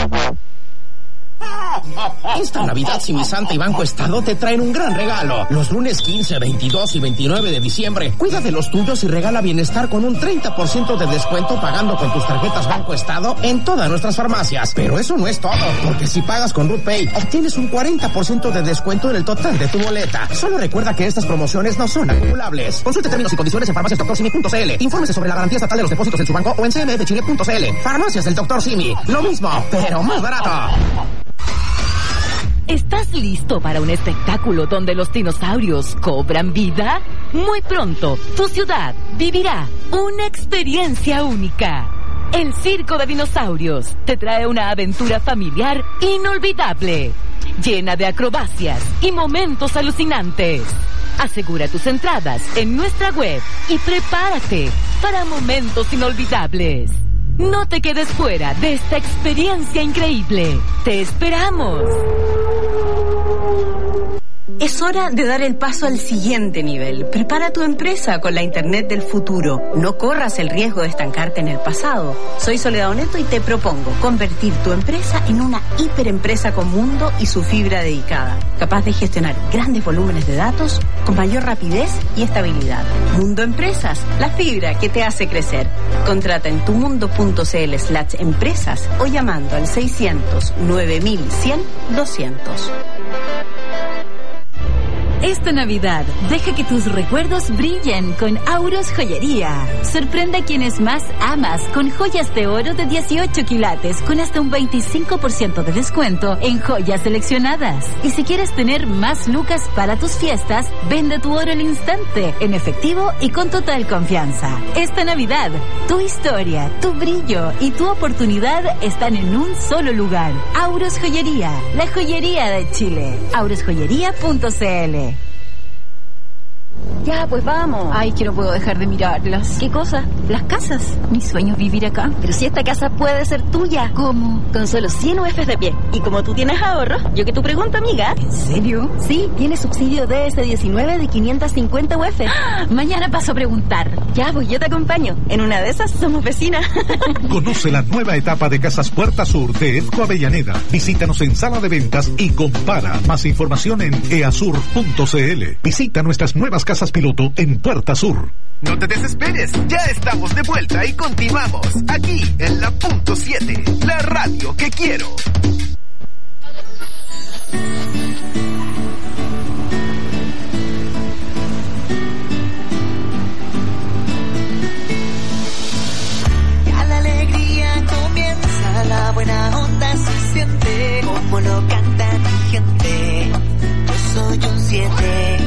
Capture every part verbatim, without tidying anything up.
Esta Navidad Simisanta y Banco Estado te traen un gran regalo. Los lunes quince, veintidós y veintinueve de diciembre, cuida de los tuyos y regala bienestar con un treinta por ciento de descuento pagando con tus tarjetas Banco Estado en todas nuestras farmacias. Pero eso no es todo, porque si pagas con RootPay, obtienes un cuarenta por ciento de descuento en el total de tu boleta. Solo recuerda que estas promociones no son acumulables. Consulte términos y condiciones en farmacias doctor simi punto c l. Infórmese sobre la garantía estatal de los depósitos en su banco o en c m f chile punto c l. Farmacias del doctor Simi. Lo mismo, pero más barato. ¿Estás listo para un espectáculo donde los dinosaurios cobran vida? Muy pronto, tu ciudad vivirá una experiencia única. El Circo de Dinosaurios te trae una aventura familiar inolvidable, llena de acrobacias y momentos alucinantes. Asegura tus entradas en nuestra web y prepárate para momentos inolvidables. No te quedes fuera de esta experiencia increíble. ¡Te esperamos! Es hora de dar el paso al siguiente nivel. Prepara tu empresa con la Internet del futuro. No corras el riesgo de estancarte en el pasado. Soy Soledad Oneto y te propongo convertir tu empresa en una hiperempresa con mundo y su fibra dedicada, capaz de gestionar grandes volúmenes de datos con mayor rapidez y estabilidad. Mundo Empresas, la fibra que te hace crecer. Contrata en tumundo.cl slash empresas o llamando al seiscientos nueve mil cien doscientos. Esta Navidad, deja que tus recuerdos brillen con Auros Joyería. Sorprende a quienes más amas con joyas de oro de dieciocho quilates con hasta un veinticinco por ciento de descuento en joyas seleccionadas. Y si quieres tener más lucas para tus fiestas, vende tu oro al instante, en efectivo y con total confianza. Esta Navidad, tu historia, tu brillo y tu oportunidad están en un solo lugar. Auros Joyería, la joyería de Chile. auros joyería punto c l. Ya, pues vamos. Ay, que no puedo dejar de mirarlas. ¿Qué cosa? Las casas. Mi sueño es vivir acá. Pero si esta casa puede ser tuya. ¿Cómo? Con solo cien U Fs de pie. Y como tú tienes ahorro, yo que tu pregunta, amiga. ¿En serio? Sí, tiene subsidio D S diecinueve de quinientos cincuenta U F. ¡Ah! Mañana paso a preguntar. Ya, pues yo te acompaño. En una de esas somos vecinas. Conoce la nueva etapa de Casas Puerta Sur de EFCO Avellaneda. Visítanos en sala de ventas y compara. Más información en easur punto c l. Visita nuestras nuevas casas piloto en Puerta Sur. No te desesperes, ya estamos de vuelta y continuamos aquí en la punto siete, la radio que quiero. Ya la alegría comienza, la buena onda se siente, como lo canta mi gente. Yo soy un siete.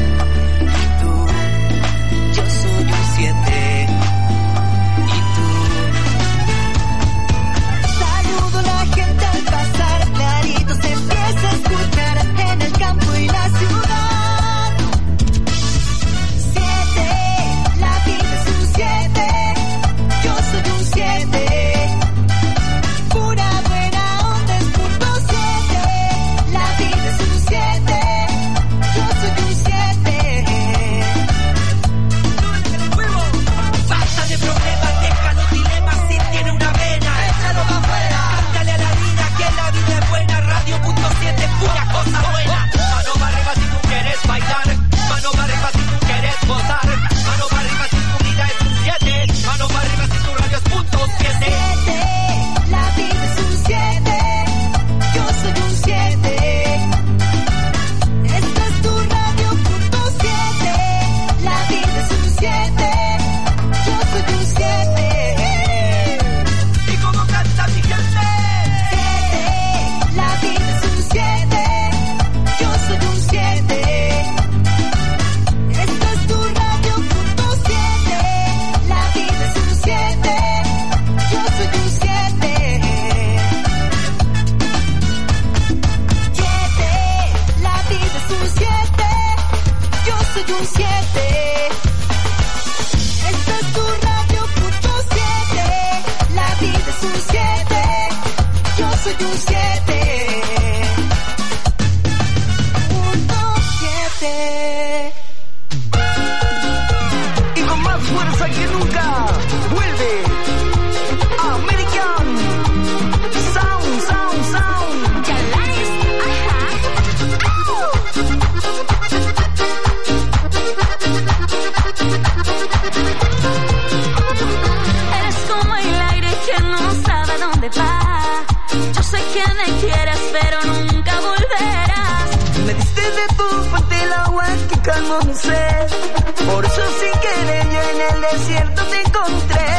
Saludo a la gente al pasar, clarito se empieza a escuchar en el campo y la ciudad. Siete, la vida es un siete, yo soy un siete. Pura buena onda es punto siete, la vida es un siete, yo soy un siete. Basta de problemas, deja los dilemas, si tiene una vena, échalo pa' afuera. Cántale a la vida que la vida es buena, radio punto siete es pura cosa buena. Mano para arriba si tú quieres bailar, mano para arriba si tú quieres gozar, mano para arriba si tu vida es un siete, mano para arriba si tu radio es punto siete. Siete, la vida es un siete, yo soy un siete. Esta es tu radio punto siete, la vida es un siete, yo soy un siete. ¿Y cómo canta mi gente? Siete, la vida es un siete, yo soy un siete. Esta es tu radio punto siete, la vida es un siete, yo soy un siete. Siete, la vida es un siete, yo soy un siete. Esta es tu radio punto siete, la vida es un siete, yo soy un siete. Punto siete. Y con más fuerza que nunca, vuelve American Sound Sound. Yo sé que me quieres, pero nunca volverás. Me diste de tu fuente el agua que calmó mi sed. Por eso sin querer yo en el desierto te encontré.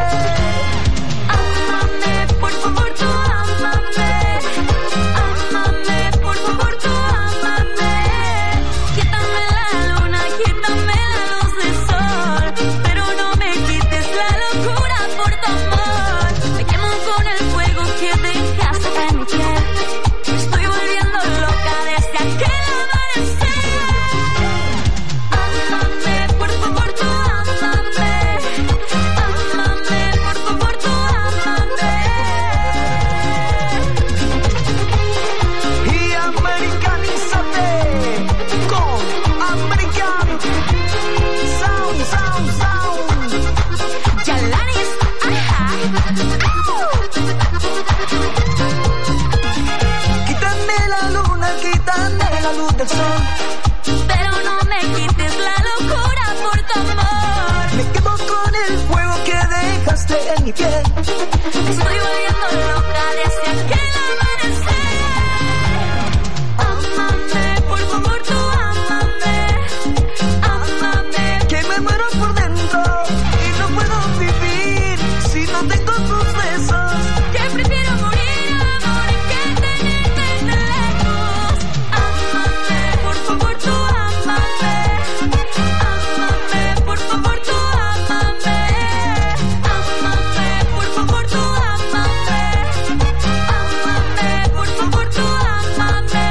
Ámame, por favor, tú ámame. Ámame, por favor, tú ámame. Quítame la luna, quítame la luz del sol, pero no me quites la locura por tu amor. Me quemo con el fuego que dejaste en mi piel. Estoy volviendo loca desde aquel amanecer. Ámame, por favor, tú ámame. Ámame, por favor, tú ámame. Y americanízate con americano. Sound, sound, sound. Yalanis, ajá. Quítame la luna, quítame la luz del sol, Pero no me quites la locura por tu amor. me quedo con el fuego que dejaste en mi piel. Estoy volviendo loca desde aquel amanecer. Ámame, por favor, tú ámame. Ámame. Que me muero por dentro y no puedo vivir si no tengo tus besos. Que prefiero morir, amor, que tenerte lejos. Ámame, por favor, tú ámame. Ámame, por favor, tú ámame. Ámame, por favor, tú ámame. Ámame, por favor, tú ámame.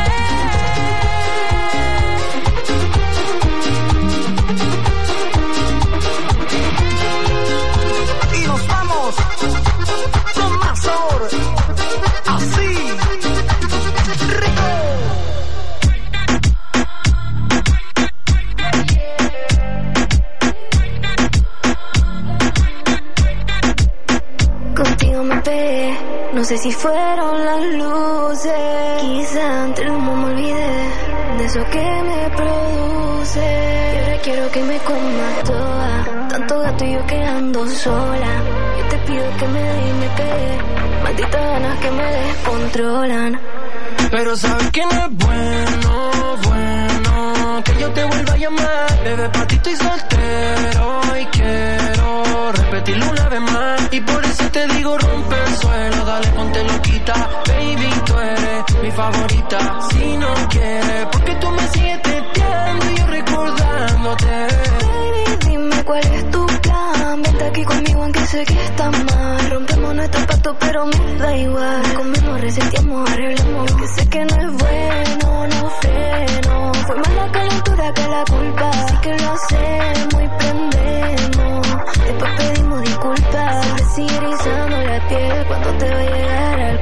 Y nos vamos con más sabor, así, rico. Contigo me pegué, no sé si fueron las luces. Quizá entre el humo me olvidé de eso que me produce. Y ahora quiero que me comas toda, tanto gato y yo quedando sola. Yo te pido que me dé y me pegue, malditas ganas que me descontrolan. Pero sabes que no es bueno, bueno que yo te vuelva a llamar. Bebé, pa' ti estoy soltero y quiero repetirlo una vez más. Y por eso te digo rompe el suelo, dale ponte loquita. Baby, tú eres mi favorita. Si no quieres, porque tú me sigues teteando y yo recordándote. Baby, dime cuál es tu plan. Vente aquí conmigo aunque sé que está mal. Rompemos nuestro pacto pero me da igual. Comemos, reseteamos, arreglamos. Que sé que no es bueno, no freno. Fue más la calentura que la culpa. Así que lo hacemos y prendemos. Después pedimos disculpas. Me sigue erizando la piel cuando te va a llegar al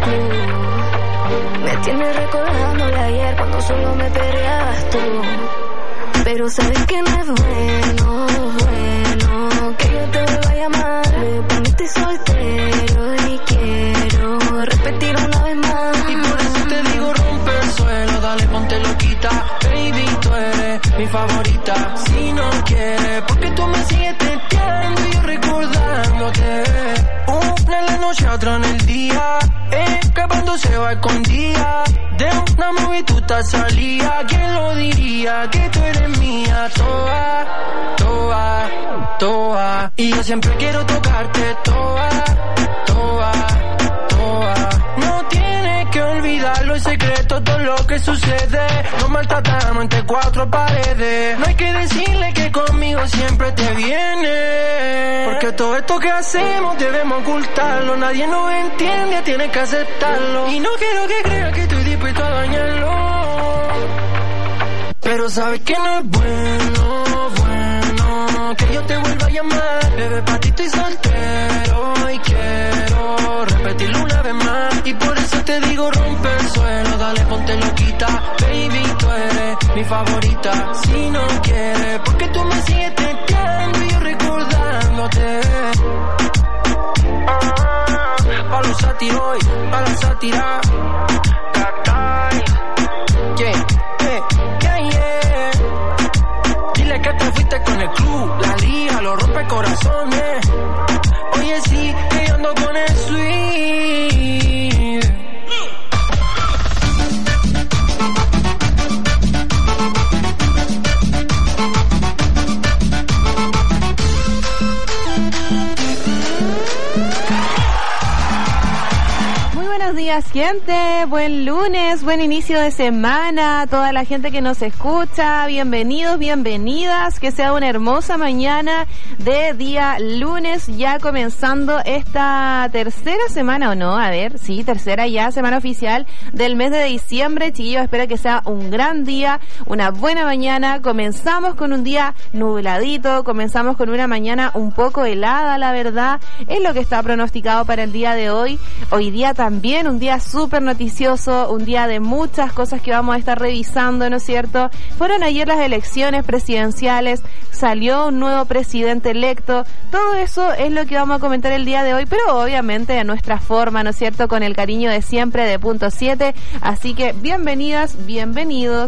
club. Me tienes recordándole ayer cuando solo me peleabas tú. Pero sabes que no es bueno, bueno que yo te vuelva a llamar. Me poniste soltero y quiero repetir una vez más. Y por eso te digo rompe el suelo, dale ponte loquita. Baby, tú eres mi favorita. Si no quieres, porque tú me sigues teteando y yo recordándote. Una en la noche, otra en el día, escapándose va escondida. De una movie tú te salía. ¿Quién lo diría? Que tú eres mía. Toa, toa, toa. Y yo siempre quiero tocarte. Toa, toa, toa. No tienes que olvidarlo, el secreto, todo lo que sucede. Nos maltratamos entre cuatro paredes. No hay que decirle que conmigo siempre te viene. Porque todo esto que hacemos debemos ocultarlo. Nadie nos entiende, tienes que aceptarlo. Y no quiero que creas que estoy dispuesto a dañarlo. Pero sabes que no es bueno, bueno que yo te vuelva a llamar. Bebé, pa' ti estoy soltero y quiero repetirlo una vez más. Y por eso te digo rompe el suelo, dale ponte loquita. Baby, tú eres mi favorita. Si no quieres, porque tú me sigues teteando y yo recordándote. Ah, pa' los sátiros y pa' la sátira. Yeah, yeah, yeah, yeah. Dile que te fuiste con el club, la liga, los rompe corazones. Oye, sí, que yo ando con el sweet. días, gente. Buen lunes, buen inicio de semana. Toda la gente que nos escucha, bienvenidos, bienvenidas. Que sea una hermosa mañana de día lunes, ya comenzando esta tercera semana, ¿o no? A ver, sí, tercera ya, semana oficial del mes de diciembre. Chiquillos, espero que sea un gran día, una buena mañana. Comenzamos con un día nubladito, comenzamos con una mañana un poco helada, la verdad. Es lo que está pronosticado para el día de hoy. Hoy día también un día súper noticioso, un día de muchas cosas que vamos a estar revisando, ¿no es cierto? Fueron ayer las elecciones presidenciales, salió un nuevo presidente electo, todo eso es lo que vamos a comentar el día de hoy, pero obviamente a nuestra forma, ¿no es cierto? Con el cariño de siempre de Punto siete, así que bienvenidas, bienvenidos.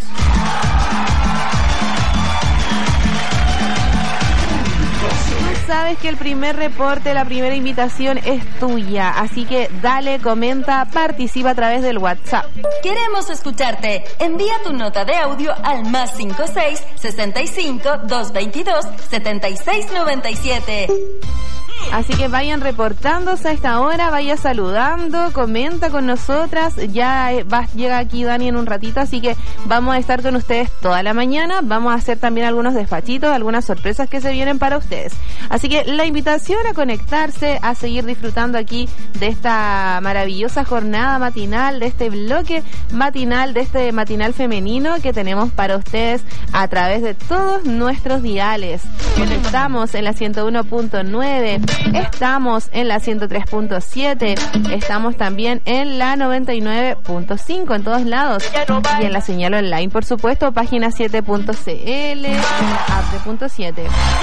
Sabes que el primer reporte, la primera invitación es tuya, así que dale, comenta, participa a través del WhatsApp. Queremos escucharte. Envía tu nota de audio al más cinco seis, sesenta y cinco, doscientos veintidós, setenta y seis noventa y siete. Así que vayan reportándose a esta hora, vaya saludando, comenta con nosotras. Ya va, llega aquí Dani en un ratito, así que vamos a estar con ustedes toda la mañana. Vamos a hacer también algunos despachitos, algunas sorpresas que se vienen para ustedes. Así que la invitación a conectarse, a seguir disfrutando aquí de esta maravillosa jornada matinal, de este bloque matinal, de este matinal femenino que tenemos para ustedes a través de todos nuestros diales. Estamos en la ciento uno punto nueve. Estamos en la ciento tres punto siete, estamos también en la noventa y nueve punto cinco en todos lados y en la señal online, por supuesto, página siete punto c l, app de Punto siete.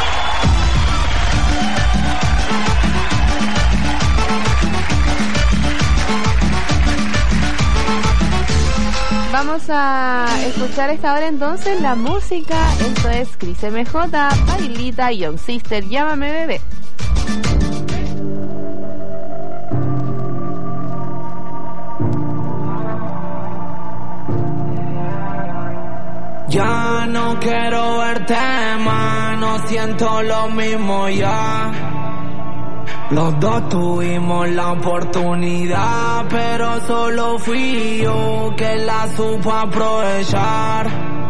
Vamos a escuchar esta hora entonces la música. Esto es Cris M J, Pailita, Young Sister, Llámame Bebé. Ya no quiero verte más, no siento lo mismo ya. Los dos tuvimos la oportunidad, pero solo fui yo que la supo aprovechar.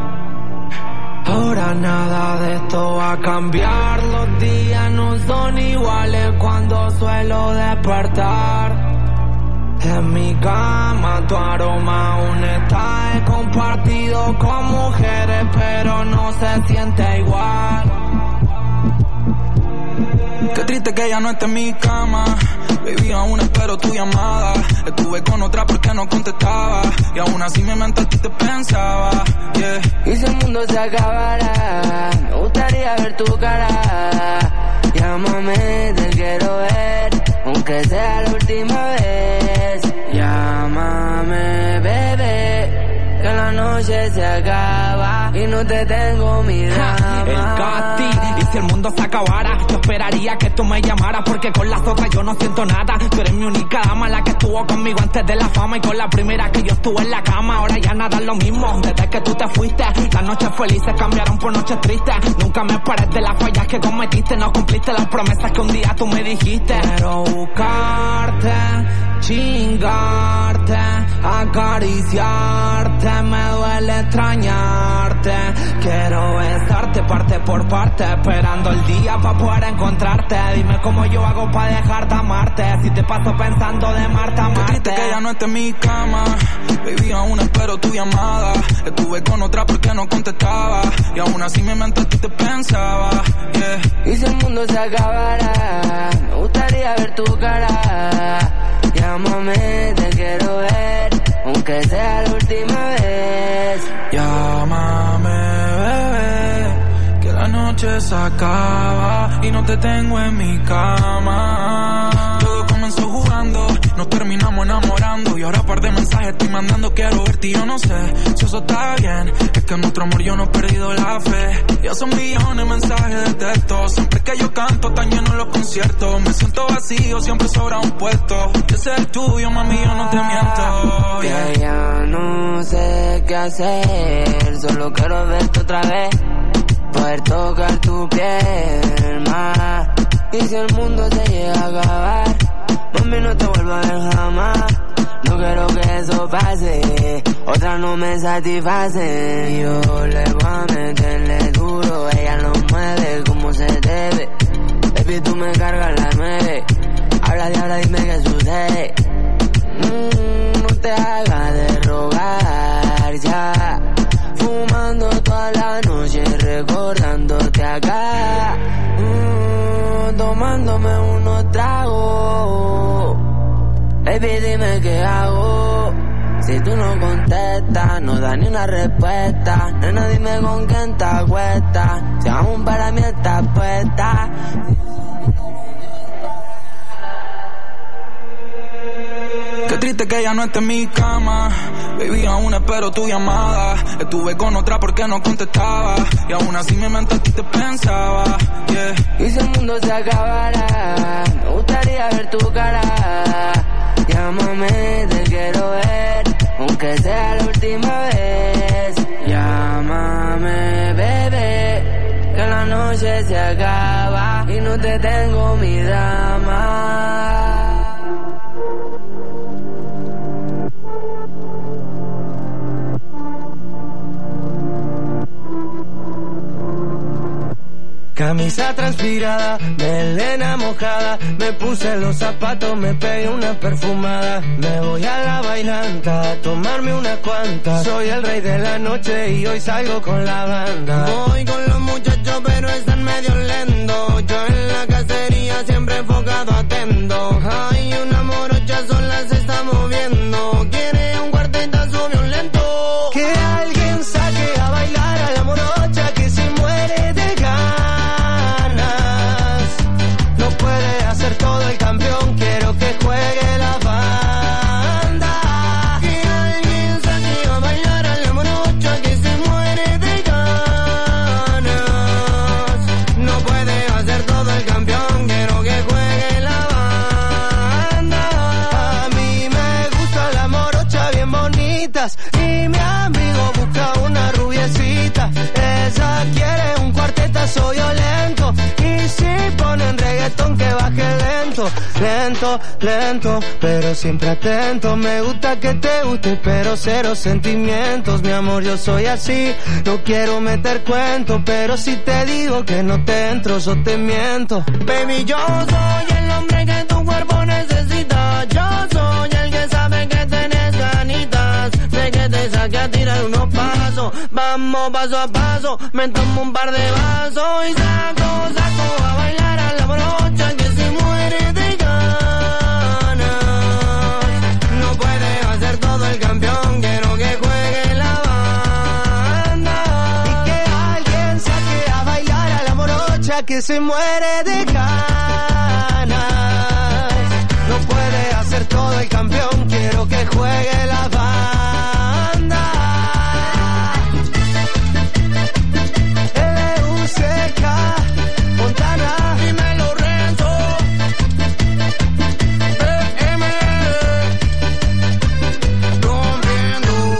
Ahora nada de esto va a cambiar, los días no son iguales cuando suelo despertar. En mi cama tu aroma aún está, he compartido con mujeres pero no se siente igual. Qué triste que ya no esté en mi cama, baby, aún espero tu llamada. Estuve con otra porque no contestaba y aún así mi mente a ti te pensaba, yeah. Y si el mundo se acabara, me gustaría ver tu cara. Llámame, te quiero ver, aunque sea la última vez. Llámame, bebé, que la noche se acaba y no te tengo mi drama. El Cati, y si el mundo se acabara, yo esperaría que tú me llamaras, porque con las otras yo no siento nada. Tú eres mi única dama, la que estuvo conmigo antes de la fama, y con la primera que yo estuve en la cama. Ahora ya nada es lo mismo, desde que tú te fuiste, las noches felices cambiaron por noches tristes. Nunca me esperes de las fallas que cometiste, no cumpliste las promesas que un día tú me dijiste. Quiero buscarte, chingarte, acariciarte, me duele extrañarte. Quiero besarte parte por parte, esperando el día para poder encontrarte. Dime cómo yo hago para dejarte amarte, si te paso pensando de Marta a Marte. Qué triste que ya no esté en mi cama, baby, aún espero tu llamada. Estuve con otra porque no contestaba y aún así mi mente a ti te pensaba, yeah. Y si el mundo se acabara, me gustaría ver tu cara. Llámame, te quiero ver, aunque sea la última vez. Llámame, bebé, que la noche se acaba y no te tengo en mi cama. Todo comenzó jugando, nos terminamos enamorando y ahora par de mensajes estoy mandando. Quiero verte y yo no sé si eso está bien, es que en nuestro amor yo no he perdido la fe. Ya son millones de mensajes de texto, siempre que yo canto tan llenos los conciertos. Me siento vacío, siempre sobra un puesto. Yo sé el tuyo, mami, yo no te miento, yeah. Ya, ya no sé qué hacer, solo quiero verte otra vez, poder tocar tu piel más. Y si el mundo se llega a acabar, mami, no te vuelvo a ver jamás. no quiero que eso pase. Otras no me satisfacen. Yo le voy a meterle duro, ella lo mueve como se debe. Baby, tú me cargas la nueve. Habla de ahora, dime qué sucede. Mm, no te hagas de rogar ya. Fumando toda la noche, recordándote acá. Mm, tomándome unos tragos. Baby, dime qué hago. Si tú no contestas, no das ni una respuesta. Nena, dime con quién te acuestas. Si aún para mí estás puesta. Qué triste que ella no esté en mi cama. Baby, aún espero tu llamada. Estuve con otra porque no contestaba. Y aún así mi mente a ti te pensaba, yeah. Y si el mundo se acabara, me gustaría ver tu cara. Llámame, te quiero ver, aunque sea la última vez. Llámame, bebé, que la noche se acaba y no te tengo, mi dama. Camisa transpirada, melena mojada, me puse los zapatos, me pegué una perfumada. Me voy a la bailanta a tomarme unas cuantas. Soy el rey de la noche y hoy salgo con la banda. Voy con los muchachos pero están medio lentos. Yo en la cacería siempre enfocado atento. Hay una morocha sola se está moviendo. Quiere un cuartetazo violento. Que alguien saque a bailar a la morocha que se muere de ganas. Todo el campeón, quiero que juegue la banda. Que alguien saque a bailar a la morocha que se muere de ganas. No puede hacer todo el campeón, quiero que juegue la banda. A mí me gusta la morocha bien bonitas y mi amigo busca una rubiecita. Ella quiere un cuartetazo violento y si ponen reggaetón que baje lento, lento, lento, pero siempre atento. Me gusta que te guste, pero cero sentimientos. Mi amor, yo soy así, no quiero meter cuento, pero si te digo que no te entro, yo te miento. Baby, yo soy el hombre que tu cuerpo necesita. Yo soy el que sabe que tenés ganitas de que te saque a tirar unos pasos. Vamos paso a paso, me tomo un par de vasos y saco, saco a bailar a la morocha que se muere de ganas. No puede hacer todo el campeón, quiero que juegue la banda. Y que alguien saque a bailar a la morocha que se muere de ganas. No puede hacer todo el campeón, quiero que juegue la banda. L U C K Montana, dímelo Renzo. B M rompiendo.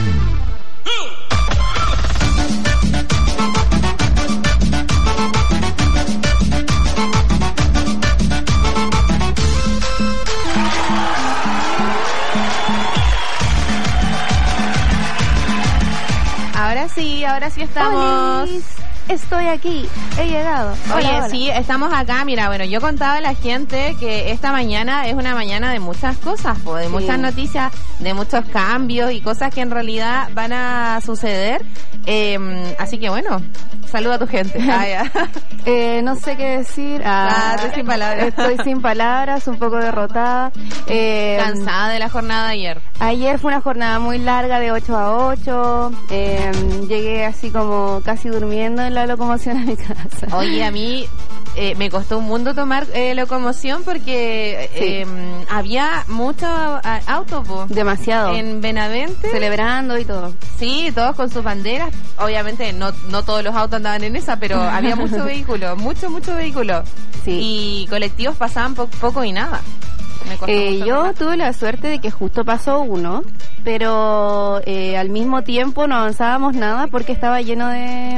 Ahora sí, ahora sí estamos. Olis, estoy aquí, he llegado. Hola, Oye, hola. sí, estamos acá. Mira, bueno, yo contaba a la gente que esta mañana es una mañana de muchas cosas, po, de Sí. muchas noticias, de muchos cambios y cosas que en realidad van a suceder. Eh, así que bueno, saluda a tu gente. Ah, ya. Eh, no sé qué decir. Ah, Ah, estoy sin palabras. Estoy sin palabras, un poco derrotada. Eh, Cansada de la jornada de ayer. Ayer fue una jornada muy larga de ocho a ocho. Eh, llegué así como casi durmiendo en la locomoción a mi casa. Oye, a mí eh, me costó un mundo tomar eh, locomoción porque Sí. eh, había muchos autos po, Demasiado. en Benavente. Celebrando y todo. Sí, todos con sus banderas. Obviamente no no todos los autos andaban en esa, pero había mucho vehículo, mucho, mucho vehículo. Sí. Y colectivos pasaban po- poco y nada. Me costó Eh, mucho yo tomar. tuve la suerte de que justo pasó uno, pero eh, al mismo tiempo no avanzábamos nada porque estaba lleno de,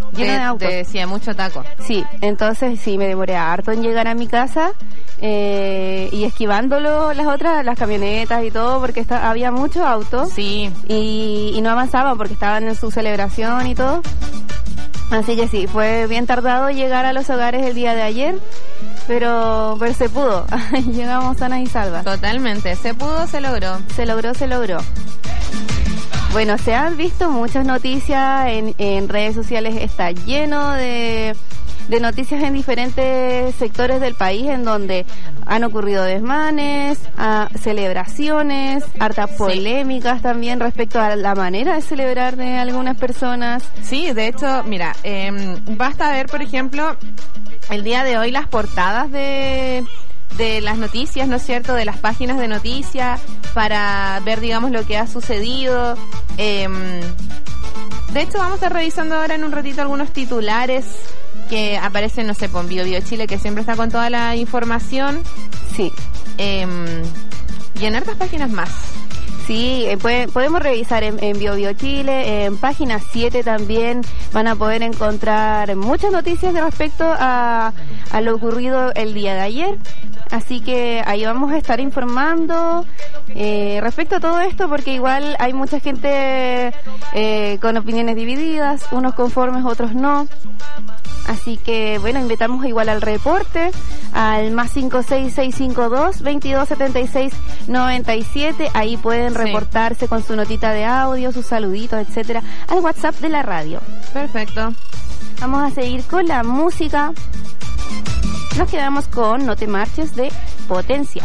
lleno de, de autos. De, sí, mucho taco. Sí, entonces sí, me demoré harto en llegar a mi casa eh, y esquivándolo las otras, las camionetas y todo, porque está, había muchos autos. Sí. Y, y no avanzaban porque estaban en su celebración y todo. Así que sí, fue bien tardado llegar a los hogares el día de ayer, pero, pero se pudo. Llegamos sanas y salvas. Totalmente, se pudo, se logró. Se logró, se logró. Bueno, se han visto muchas noticias en, en redes sociales, está lleno de, de noticias en diferentes sectores del país en donde han ocurrido desmanes, a, celebraciones, hartas polémicas sí. también respecto a la manera de celebrar de algunas personas. Sí, de hecho, mira, eh, basta ver, por ejemplo, el día de hoy las portadas de... de las noticias, ¿no es cierto?, de las páginas de noticias para ver, digamos, lo que ha sucedido. Eh, de hecho, vamos a estar revisando ahora en un ratito algunos titulares que aparecen, no sé, por Bio Bio Chile, que siempre está con toda la información. Sí. Eh, y en hartas páginas más. Sí, eh, puede, podemos revisar en, en Bio Bio Chile, en página siete también van a poder encontrar muchas noticias de respecto a, a lo ocurrido el día de ayer. Así que ahí vamos a estar informando eh, respecto a todo esto, porque igual hay mucha gente eh, con opiniones divididas, unos conformes, otros no. Así que, bueno, invitamos igual al reporte, al más cinco seis seis cinco dos, veintidós setenta y seis noventa y siete. Ahí pueden sí. reportarse con su notita de audio, sus saluditos, etcétera, al WhatsApp de la radio. Perfecto. Vamos a seguir con la música. Nos quedamos con No te marches de Potencia.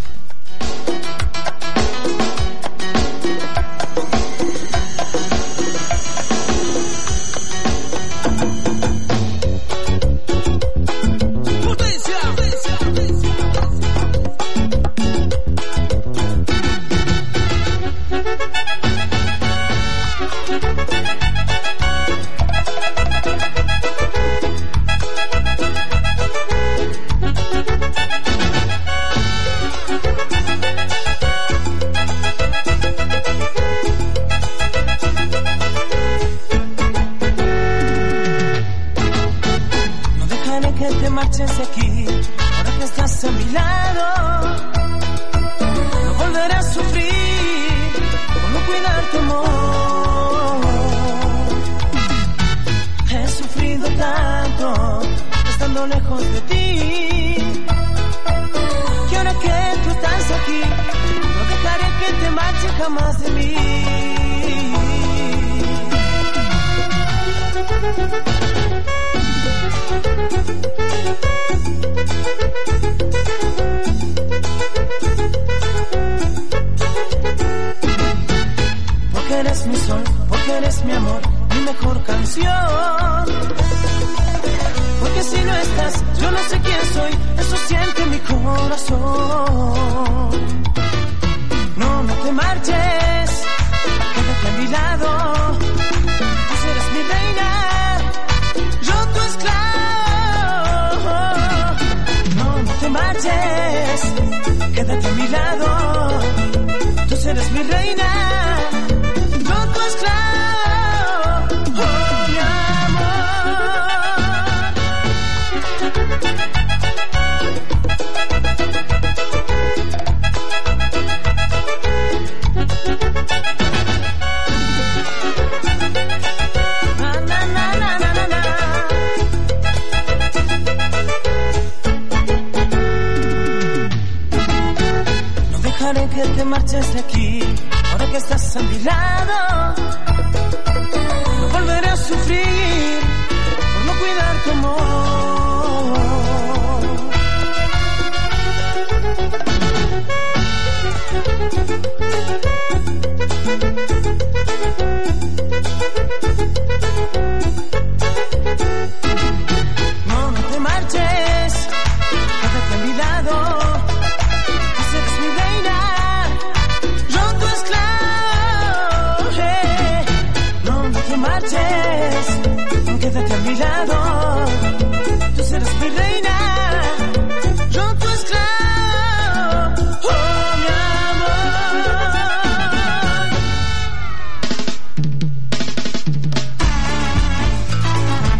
Marches de aquí, ahora que estás a mi lado. No volveré a sufrir por no cuidar tu amor. He sufrido tanto estando lejos de ti, que ahora que tú estás aquí, no dejaré que te marches jamás de mí. Porque eres mi sol, porque eres mi amor, mi mejor canción. Porque si no estás, yo no sé quién soy, eso siente mi corazón. No, no te marches, quédate a mi lado. Tú eres mi reina, yo tu esclavo. No, no te marches, quédate a mi lado. Tú eres mi reina, yo tu esclavo. Oh, mi que te marches de aquí, ahora que estás a mi lado. No volveré a sufrir por no cuidar tu amor. No, no te marches, quédate a mi lado. Quédate a mi lado, tú serás mi reina, yo tu esclavo, oh mi amor.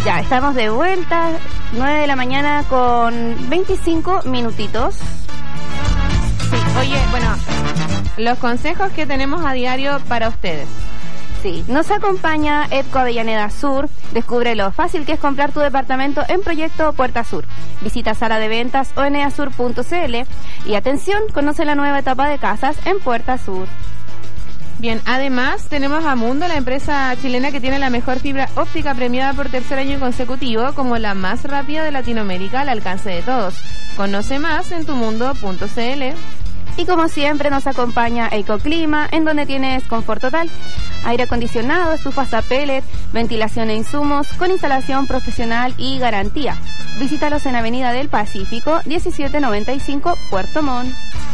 Ya, estamos de vuelta, nueve de la mañana con veinticinco minutitos. Sí, oye, bueno, los consejos que tenemos a diario para ustedes. Sí, nos acompaña Edco Avellaneda Sur. Descubre lo fácil que es comprar tu departamento en Proyecto Puerta Sur. Visita sala de ventas o n a sur punto c l y atención, conoce la nueva etapa de casas en Puerta Sur. Bien, además tenemos a Mundo, la empresa chilena que tiene la mejor fibra óptica premiada por tercer año consecutivo como la más rápida de Latinoamérica al alcance de todos. Conoce más en tumundo punto c l. Y como siempre nos acompaña Ecoclima, en donde tienes confort total, aire acondicionado, estufas a pellet, ventilación e insumos, con instalación profesional y garantía. Visítalos en Avenida del Pacífico, diecisiete noventa y cinco, Puerto Montt.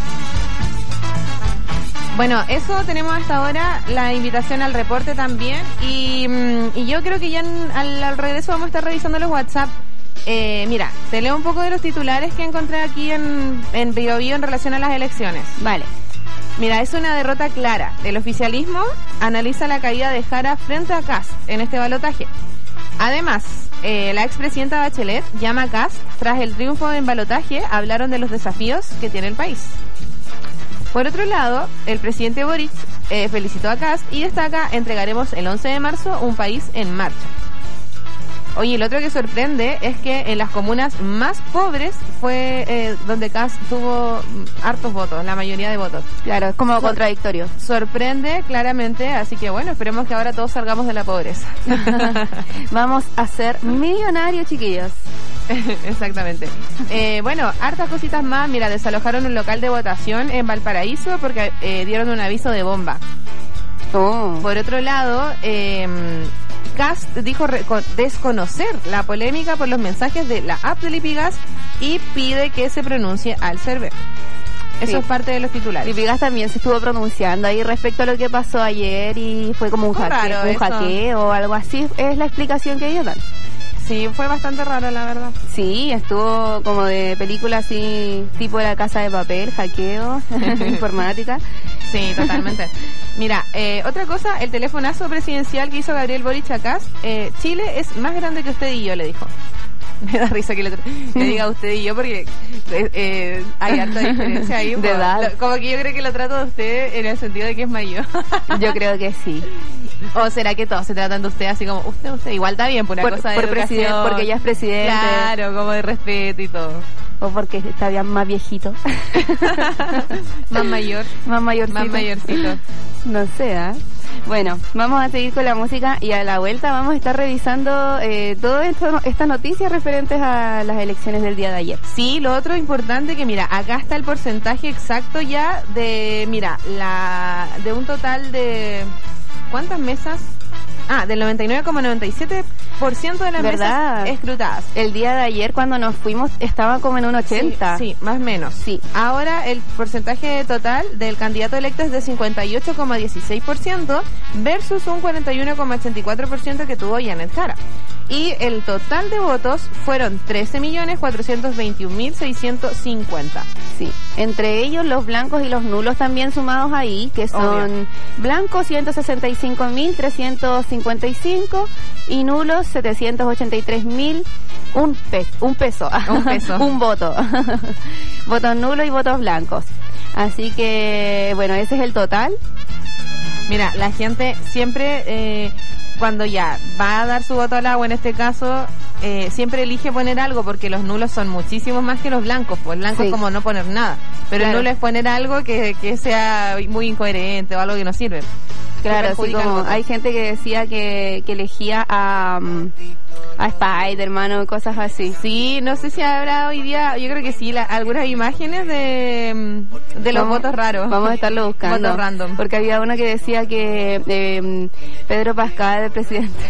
Bueno, eso tenemos hasta ahora, la invitación al reporte también, y, y yo creo que ya en, al, al regreso vamos a estar revisando los WhatsApp. Eh, mira, te leo un poco de los titulares que encontré aquí en, en Bio Bio en relación a las elecciones. Vale. Mira, es una derrota clara. El oficialismo analiza la caída de Jara frente a Kast en este balotaje. Además, eh, la expresidenta Bachelet llama a Kast tras el triunfo en balotaje. Hablaron de los desafíos que tiene el país. Por otro lado, el presidente Boric eh, felicitó a Kast y destaca: entregaremos el once de marzo un país en marcha. Oye, el otro que sorprende es que en las comunas más pobres fue eh, donde Kast tuvo hartos votos, la mayoría de votos. Claro, es como Sor- contradictorio. Sorprende claramente, así que bueno, esperemos que ahora todos salgamos de la pobreza. Vamos a ser millonarios, chiquillos. Exactamente. Eh, bueno, hartas cositas más. Mira, desalojaron un local de votación en Valparaíso porque eh, dieron un aviso de bomba. Oh. Por otro lado, eh, Kast dijo reco- desconocer la polémica por los mensajes de la app de Lipigas y pide que se pronuncie al server. Eso Sí. es parte de los titulares. Lipigas también se estuvo pronunciando ahí respecto a lo que pasó ayer y fue como un, Fue hackeo, raro un eso. hackeo o algo así. Es la explicación que ellos dan. Sí, fue bastante raro, la verdad. Sí, estuvo como de película así, tipo La Casa de Papel, hackeo, informática. Sí, totalmente. Mira, eh, otra cosa, el telefonazo presidencial que hizo Gabriel Boric a Kast, eh, Chile es más grande que usted y yo, le dijo. Me da risa que le, le diga usted y yo porque eh, eh, hay harta diferencia ahí. De pues, edad. lo- como que yo creo que lo trato de usted en el sentido de que es mayor. Yo creo que sí. ¿O será que todos se tratan de usted así como usted, usted? Igual está bien, por una Por, cosa de por educación. presidente, porque ella es presidente. Claro, como de respeto y todo. O porque está bien más viejito. Más mayor. Más mayorcito. Más mayorcito. No sé, ¿ah? Bueno, vamos a seguir con la música y a la vuelta vamos a estar revisando eh, todas esto- estas noticias referentes a las elecciones del día de ayer. Sí, lo otro importante que mira, acá está el porcentaje exacto ya de, mira, la de un total de ¿cuántas mesas? Ah, del noventa y nueve coma noventa y siete por ciento de las ¿Verdad? mesas escrutadas. El día de ayer cuando nos fuimos estaba como en un ochenta. Sí, sí, más o menos. Sí. Ahora el porcentaje total del candidato electo es de cincuenta y ocho coma dieciséis por ciento versus un cuarenta y uno coma ochenta y cuatro por ciento que tuvo Janet Jara. Y el total de votos fueron trece millones cuatrocientos veintiún mil seiscientos cincuenta. Sí, entre ellos los blancos y los nulos también sumados ahí, que son Obvio. blancos ciento sesenta y cinco mil trescientos cincuenta y cinco y nulos setecientos ochenta y tres mil, un, pe un peso, Un peso. un voto. Votos nulos y votos blancos. Así que, bueno, ese es el total. Mira, la gente siempre, eh, cuando ya va a dar su voto al agua, en este caso, eh, siempre elige poner algo porque los nulos son muchísimos más que los blancos. Pues el blanco Sí. es como no poner nada. Pero Claro. el nulo es poner algo que, que sea muy incoherente o algo que no sirve. Claro, Que así perjudica el como voto. hay gente que decía que, que elegía a, um, a Spider-Man o cosas así. Sí, no sé si habrá hoy día, yo creo que sí, la, algunas imágenes de, mm, de los Vamos- votos raros. Vamos a estarlo buscando. Votos random. Porque había uno que decía que eh, Pedro Pascal de presidente.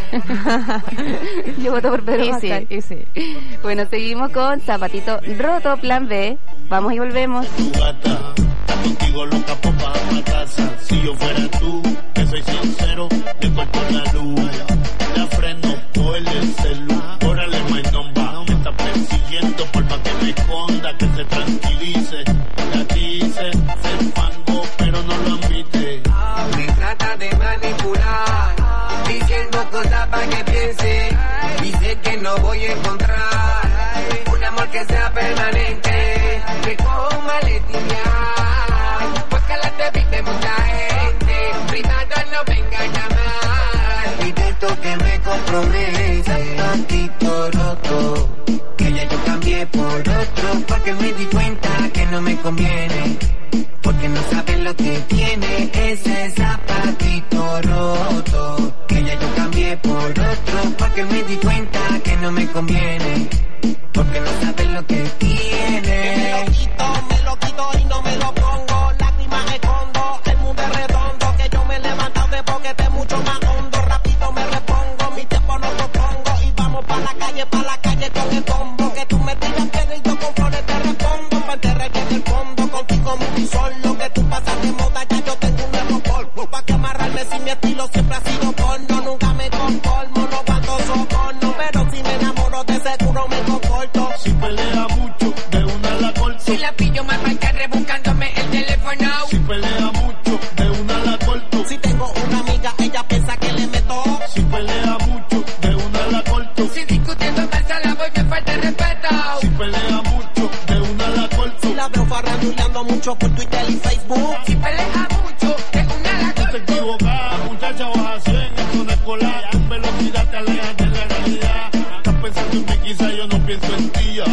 Yo voto por Pedro Y sí, Pascal. y sí. Bueno, seguimos con Zapatito Roto, plan B. Vamos y volvemos. Gata, contigo loca por bajar la casa. Si yo fuera tú, que soy sincero, le corto la luz. La freno por el celu. Órale, my number. Me está persiguiendo por más que me esconda, que se tranquilice. La dice, se fango, pero no lo admite. Me trata de manipular, diciendo cosas para que piense. Dice que no voy a encontrar un amor que sea permanente. Que cojo maleta y viajar, pues que la te viste mucha gente. Privado no venga a llamar, y de esto que me compromete. Zapatito roto, que ya yo cambié por otro, porque me di cuenta que no me conviene. Porque no sabes lo que tiene ese zapatito roto. Que ya yo cambié por otro, porque me di cuenta que no me conviene. Porque no sabes lo que tiene. Me lo quito, me lo quito y no me lo pongo. Lágrimas escondo, el mundo es redondo. Que yo me he levantado de boquete mucho más hondo. Rápido me repongo, mi tiempo no lo pongo. Y vamos pa' la calle, pa' la calle con el combo. Que tú me tiras piedra y yo con flores te respondo. Pa' enterrar en el fondo, contigo muy solo. Que tú pasas de moda, ya yo tengo un nuevo polvo. Pa' que amarrarme si mi estilo siempre ha sido porno. Nunca me conformo, no guardo soborno. Pero si me enamoro de seguro me comporto. Si pelea mucho, de una la corto. Si la pillo mal va a estar rebuscándome el teléfono. Si pelea mucho, de una la corto. Si tengo una amiga, ella piensa que le meto. Si pelea mucho, de una la corto. Si discutiendo pasa la voy, me falta el respeto. Si pelea mucho, de una la corto. Si la veo farranduleando mucho por Twitter y Facebook. Si pelea mucho, de una la corto. No te equivocas, muchacha, vas a cien en zona escolar. Tu velocidad te aleja de la realidad. Estás pensando en mí, quizá yo no pienso en ti ya.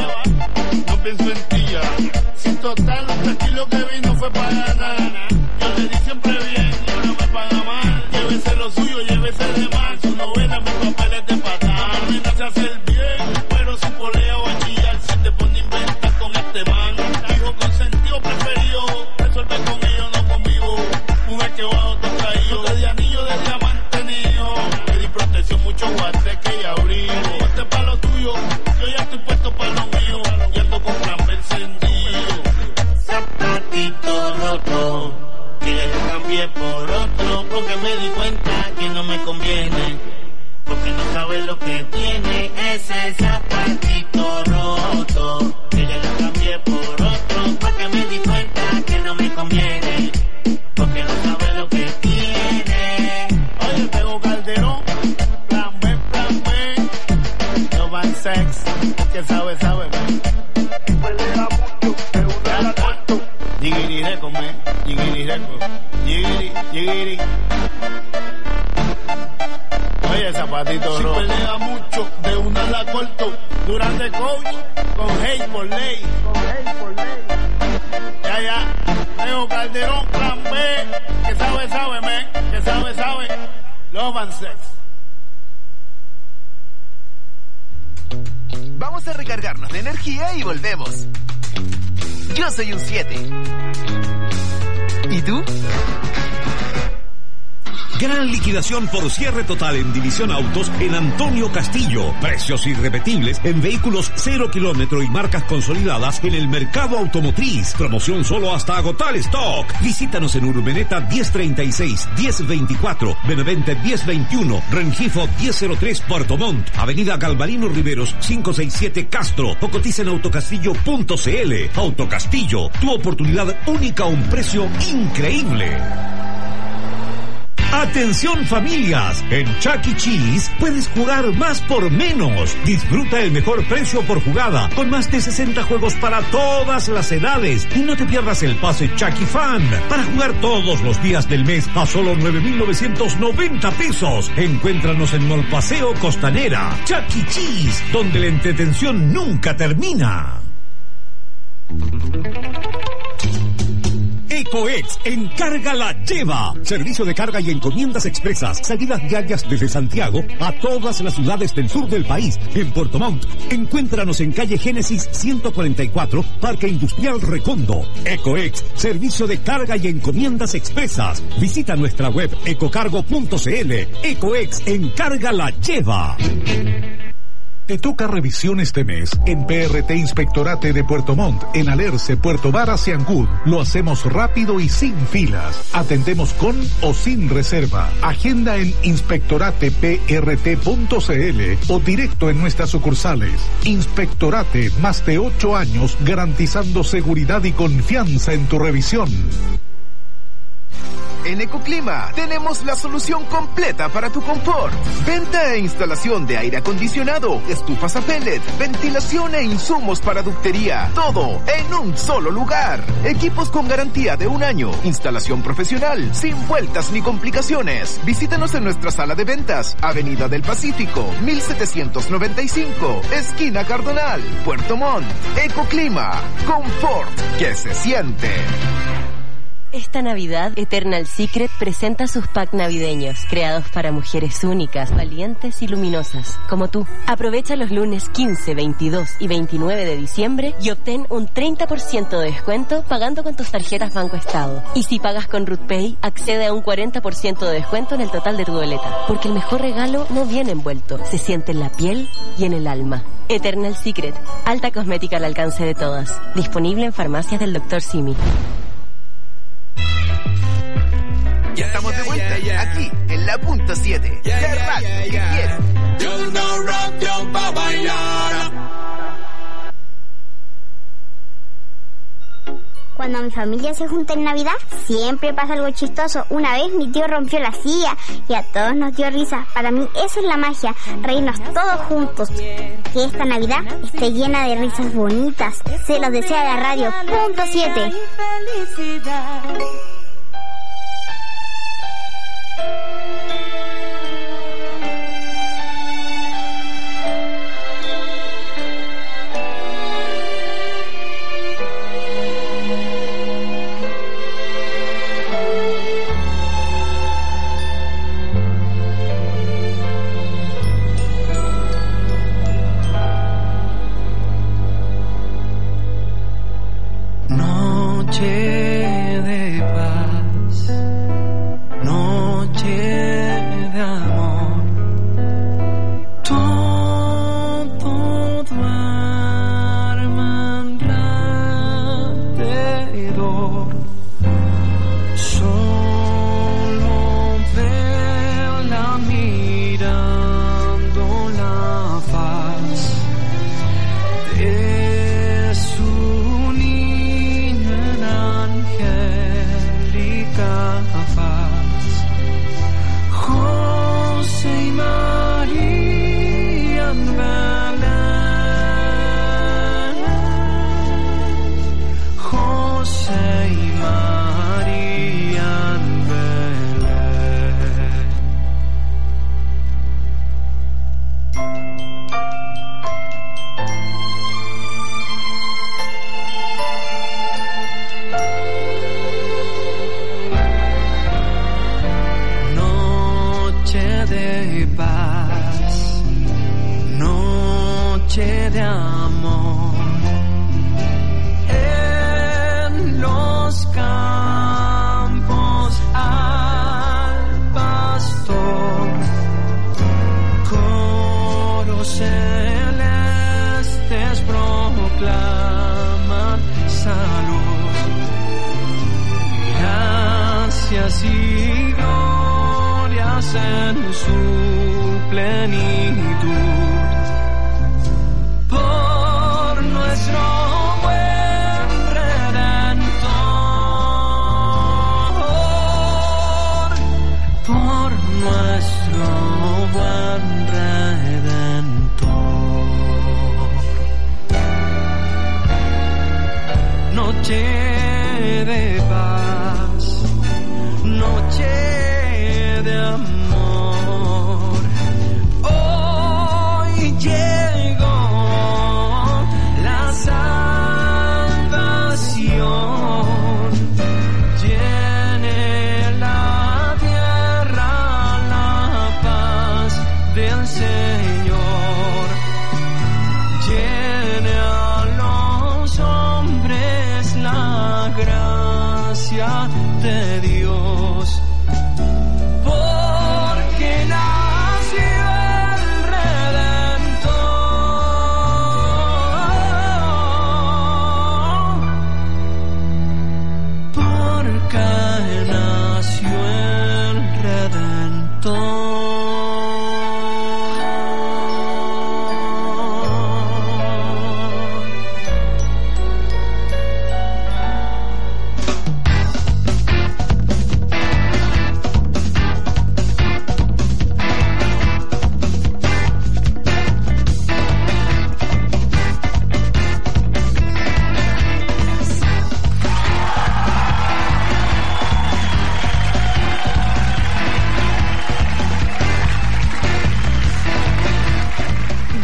No pienso en ti ya. Si total, aquí lo que vi no fue para ganar. Yo le di siempre bien, y no me paga mal. Llévese lo suyo, llévese de mal. Su novela, mis papeles de patada. Amenaza se hace el bien, pero si polea o a chillar, si te pone a inventar con este man. Hijo consentido preferido, resuelve con ellos, no conmigo. Mujer que va a otro traído, no te di anillo de diamante niño. Le di protección, mucho guateque y abrigo. Ponte pa' lo tuyo, yo ya estoy puesto pa' lo mío. Y ando con plan encendido. Zapatito roto, que ya yo cambié por otro, porque me di cuenta que no me conviene. Porque no sabes lo que tiene ese zapatito roto. Que ya yo cambié por otro, porque me di cuenta que no me conviene. Porque no sabes lo que tiene. Oye, Tego Calderón, plan B, plan B. No van sex, que sabe, sabe, man. Pelea mucho, de una la corto. Yigiri reco, man, yigiri reco. Yigiri, yigiri. Oye, zapatito rojo. Si pelea mucho, de una la corto. Durante coach, con hate por ley. Con hate por ley. Ya, ya. Tego Calderón, plan B. Que sabe, sabe, man. Que sabe, sabe. Love and sex. Vamos a recargarnos de energía y volvemos. Yo soy un siete. ¿Y tú? Gran liquidación por cierre total en División Autos en Antonio Castillo. Precios irrepetibles en vehículos cero kilómetro y marcas consolidadas en el mercado automotriz. Promoción solo hasta agotar stock. Visítanos en Urbeneta diez treinta y seis, diez veinticuatro, Benavente diez veintiuno, Rengifo diez cero tres, Puerto Montt, Avenida Galvarino Riveros quinientos sesenta y siete Castro, o cotiza en autocastillo punto cl. Autocastillo, tu oportunidad única a un precio increíble. Atención familias, en Chuck E. Cheese puedes jugar más por menos. Disfruta el mejor precio por jugada, con más de sesenta juegos para todas las edades. Y no te pierdas el pase Chuck E. Fan, para jugar todos los días del mes a solo nueve mil novecientos noventa pesos. Encuéntranos en Mall Paseo Costanera. Chuck E. Cheese, donde la entretención nunca termina. EcoEx, encarga la lleva. Servicio de carga y encomiendas expresas. Salidas diarias desde Santiago a todas las ciudades del sur del país. En Puerto Montt, encuéntranos en calle Génesis ciento cuarenta y cuatro, Parque Industrial Recondo. EcoEx, servicio de carga y encomiendas expresas. Visita nuestra web ecocargo punto cl. EcoEx, encarga la lleva. Te toca revisión este mes en P R T Inspectorate de Puerto Montt, en Alerce, Puerto Varas y Ancud. Lo hacemos rápido y sin filas. Atendemos con o sin reserva. Agenda en inspectorate p r t punto c l o directo en nuestras sucursales. Inspectorate, más de ocho años garantizando seguridad y confianza en tu revisión. En Ecoclima tenemos la solución completa para tu confort. Venta e instalación de aire acondicionado, estufas a pellet, ventilación e insumos para ductería. Todo en un solo lugar. Equipos con garantía de un año. Instalación profesional, sin vueltas ni complicaciones. Visítanos en nuestra sala de ventas, Avenida del Pacífico, mil setecientos noventa y cinco, esquina Cardonal, Puerto Montt. Ecoclima, confort que se siente. Esta Navidad, Eternal Secret presenta sus packs navideños, creados para mujeres únicas, valientes y luminosas, como tú. Aprovecha los lunes quince, veintidós y veintinueve de diciembre y obtén un treinta por ciento de descuento pagando con tus tarjetas Banco Estado. Y si pagas con RutPay, accede a un cuarenta por ciento de descuento en el total de tu boleta. Porque el mejor regalo no viene envuelto, se siente en la piel y en el alma. Eternal Secret, alta cosmética al alcance de todas. Disponible en farmacias del doctor Simi. Ya estamos de vuelta, aquí, en la punto siete. La radio que quiero. Yo no rock, yo pa' bailar. Cuando mi familia se junta en Navidad, siempre pasa algo chistoso. Una vez mi tío rompió la silla y a todos nos dio risa. Para mí eso es la magia, reírnos todos juntos. Que esta Navidad esté llena de risas bonitas. Se los desea la radio punto siete.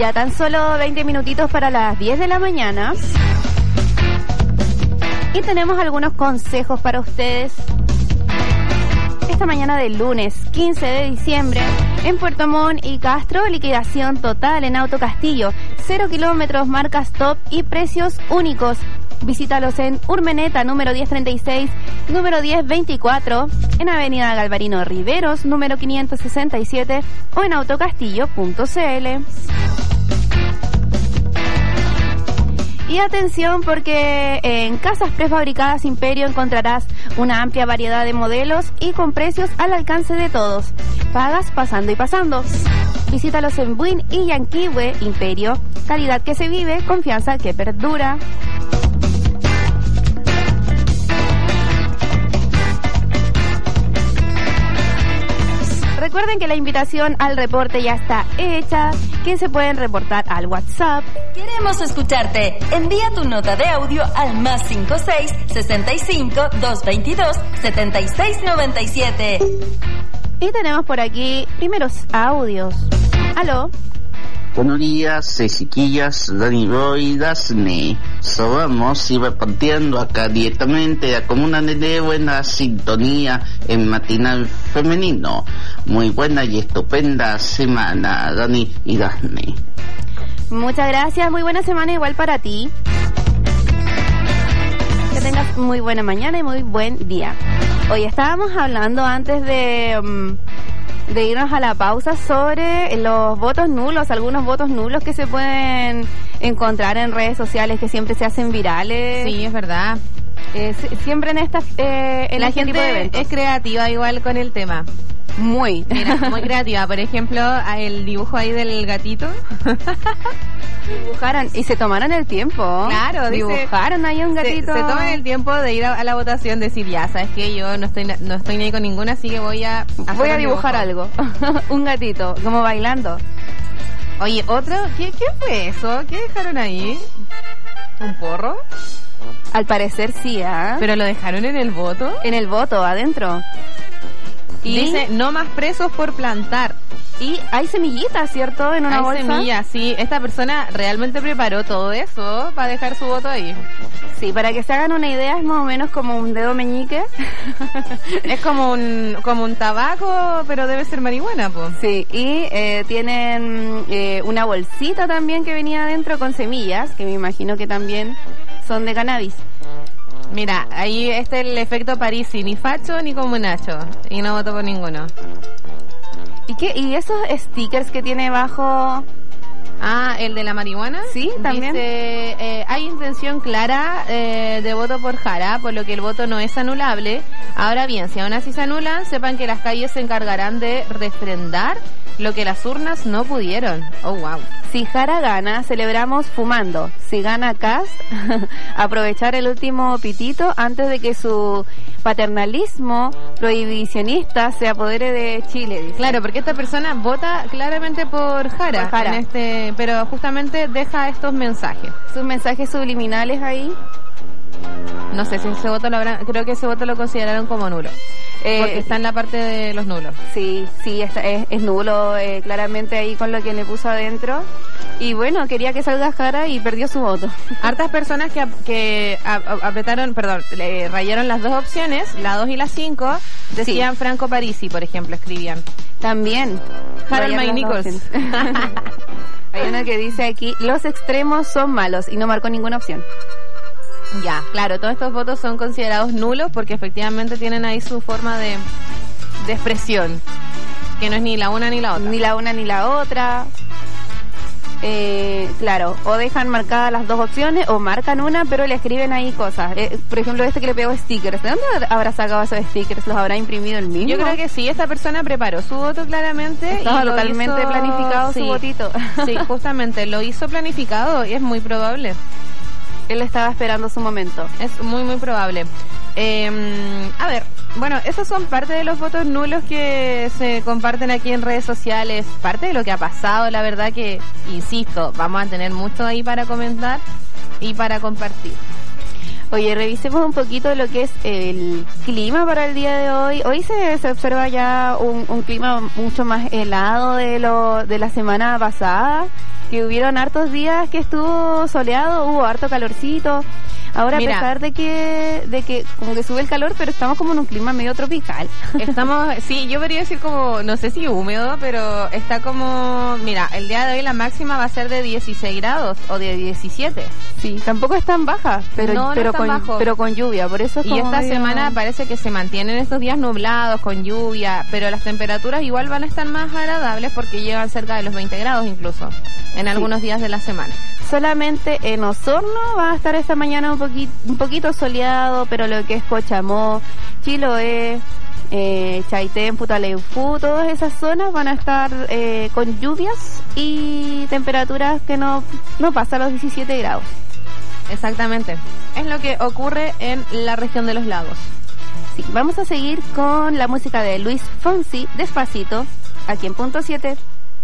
Ya tan solo veinte minutitos para las diez de la mañana. Y tenemos algunos consejos para ustedes. Esta mañana del lunes quince de diciembre, en Puerto Montt y Castro, liquidación total en Auto Castillo. Cero kilómetros, marcas top y precios únicos. Visítalos en Urmeneta, número diez treinta y seis, número diez veinticuatro, en Avenida Galvarino Riveros, número quinientos sesenta y siete, o en autocastillo punto c l. Y atención, porque en Casas Prefabricadas Imperio encontrarás una amplia variedad de modelos y con precios al alcance de todos. Pagas pasando y pasando. Visítalos en Buin y Yanquihue. Imperio, calidad que se vive, confianza que perdura. Recuerden que la invitación al reporte ya está hecha, que se pueden reportar al WhatsApp. Queremos escucharte. Envía tu nota de audio al más cinco seis, sesenta y cinco, doscientos veintidós, setenta y seis noventa y siete. Y tenemos por aquí primeros audios. Aló. Buenos días, chiquillas, Dani Roy, Dasne. So vamos y repartiendo acá directamente de la comuna de buena sintonía en matinal femenino. Muy buena y estupenda semana, Dani y Dasne. Muchas gracias, muy buena semana igual para ti. Que tengas muy buena mañana y muy buen día. Hoy estábamos hablando antes de... Um, de irnos a la pausa sobre los votos nulos, algunos votos nulos que se pueden encontrar en redes sociales que siempre se hacen virales. Sí, es verdad. Eh, siempre en estas eh, en la este gente tipo de eventos. Es creativa igual con el tema. Muy. Mira, muy creativa. Por ejemplo, el dibujo ahí del gatito. Dibujaron y se tomaron el tiempo. Claro, dibujaron dice, ahí un gatito. Se, se toman el tiempo de ir a, a la votación, decir, ya, sabes que yo no estoy no estoy ni con ninguna, así que voy a voy a dibujar algo. Un gatito, como bailando. Oye, otro, ¿qué, ¿qué fue eso? ¿Qué dejaron ahí? ¿Un porro? Al parecer sí, ¿ah? ¿eh? ¿Pero lo dejaron en el voto? En el voto, adentro. Y dice, no más presos por plantar. Y hay semillitas, ¿cierto? En una hay bolsa. Hay semillas, sí. Esta persona realmente preparó todo eso para dejar su voto ahí. Sí, para que se hagan una idea, es más o menos como un dedo meñique. Es como un como un tabaco, pero debe ser marihuana, pues. Sí, y eh, tienen eh, una bolsita también que venía adentro con semillas, que me imagino que también son de cannabis. Mira, ahí está el efecto Parisi, ni facho ni comunacho, y no voto por ninguno. ¿Y qué? ¿Y esos stickers que tiene bajo? Ah, el de la marihuana. Sí, también. Dice, eh, hay intención clara eh, de voto por Jara, por lo que el voto no es anulable. Ahora bien, si aún así se anulan, sepan que las calles se encargarán de refrendar lo que las urnas no pudieron. Oh, wow. Si Jara gana, celebramos fumando. Si gana Kast, aprovechar el último pitito antes de que su paternalismo prohibicionista se apodere de Chile. Dice. Claro, porque esta persona vota claramente por Jara, por Jara. En este, pero justamente deja estos mensajes. Sus mensajes subliminales ahí. No sé si ese voto lo habrán, creo que ese voto lo consideraron como nulo. Eh, porque está en la parte de los nulos. Sí, sí, está, es, es nulo eh, claramente ahí con lo que le puso adentro. Y bueno, quería que salga Jara y perdió su voto. Hartas personas que, que a, a, apretaron, perdón, le rayaron las dos opciones, la dos y la cinco, decían sí. Franco Parisi, por ejemplo, escribían. También. Harold May Nichols. Hay una que dice aquí, los extremos son malos, y no marcó ninguna opción. Ya, claro, todos estos votos son considerados nulos porque efectivamente tienen ahí su forma de, de expresión, que no es ni la una ni la otra. Ni la una ni la otra. Eh, claro, o dejan marcadas las dos opciones o marcan una, pero le escriben ahí cosas. Eh, por ejemplo, este que le pegó stickers. ¿De dónde habrá sacado esos stickers? ¿Los habrá imprimido el mismo? Yo creo que sí, esta persona preparó su voto claramente. Estaba y totalmente hizo... planificado sí, su votito. Sí, justamente, lo hizo planificado y es muy probable. Él estaba esperando su momento. Es muy, muy probable. Eh, a ver, bueno, esos son parte de los votos nulos que se comparten aquí en redes sociales. Parte de lo que ha pasado, la verdad que, insisto, vamos a tener mucho ahí para comentar y para compartir. Oye, revisemos un poquito lo que es el clima para el día de hoy. Hoy se, se observa ya un, un clima mucho más helado de lo de la semana pasada. que hubieron hartos días que estuvo soleado, hubo harto calorcito. Ahora, Mira, a pesar de que de que como que sube el calor, pero estamos como en un clima medio tropical. Estamos, sí, yo podría decir como, no sé si húmedo, pero está como, mira, el día de hoy la máxima va a ser de dieciséis grados o de diecisiete. Sí, tampoco es tan baja, pero no, no pero es tan con bajo. pero con lluvia, por eso es Y como esta medio- semana parece que se mantienen estos días nublados, con lluvia, pero las temperaturas igual van a estar más agradables porque llegan cerca de los veinte grados incluso, en algunos días de la semana. Solamente en Osorno va a estar esta mañana un poquito, un poquito soleado, pero lo que es Cochamó, Chiloé, eh, Chaitén, Putaleufú, todas esas zonas van a estar eh, con lluvias y temperaturas que no, no pasan los diecisiete grados. Exactamente. Es lo que ocurre en la región de los lagos. Sí, vamos a seguir con la música de Luis Fonsi, Despacito, aquí en Punto siete.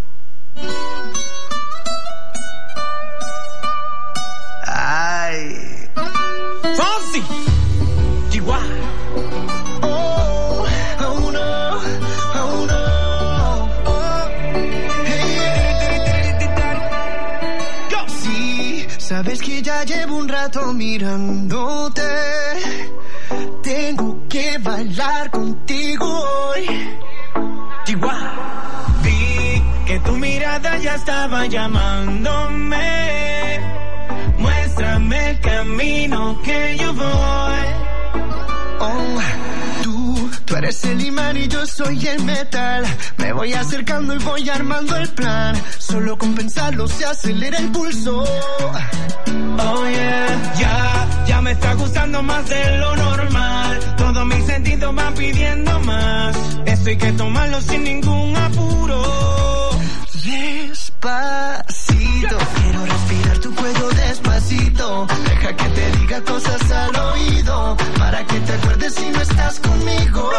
Ay. Fonsi. Chihuahua. Oh, oh no, oh no. Oh. Hey, Go. Sí, sabes que ya llevo un rato mirándote. Tengo que bailar contigo hoy. Chihuahua. Vi que tu mirada ya estaba llamándome. Muéstrame el camino que yo voy. Oh, tú, tú eres el imán y yo soy el metal. Me voy acercando y voy armando el plan. Solo con pensarlo se acelera el pulso. Oh yeah, ya, ya me está gustando más de lo normal. Todos mis sentidos van pidiendo más. Esto hay que tomarlo sin ningún apuro. Despacito, quiero respirar tu cuello despacito. Deja que te diga cosas al oído, para que te acuerdes si no estás conmigo.